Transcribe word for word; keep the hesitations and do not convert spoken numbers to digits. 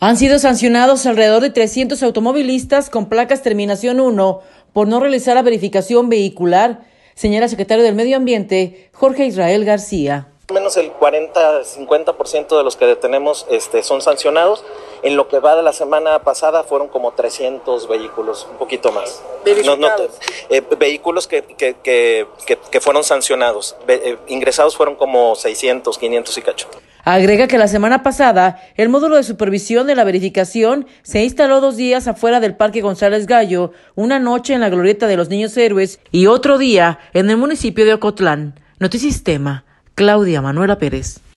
Han sido sancionados alrededor de trescientos automovilistas con placas terminación uno por no realizar la verificación vehicular, señala el secretario del Medio Ambiente, Jorge Israel García. Menos el cuarenta a cincuenta por ciento de los que detenemos este, son sancionados. En lo que va de la semana pasada fueron como trescientos vehículos, un poquito más. No, no, eh, vehículos que, que, que, que, que fueron sancionados. Eh, ingresados fueron como seiscientos, quinientos y cacho. Agrega que la semana pasada el módulo de supervisión de la verificación se instaló dos días afuera del Parque González Gallo, una noche en la Glorieta de los Niños Héroes y otro día en el municipio de Ocotlán. Notisistema, Claudia Manuela Pérez.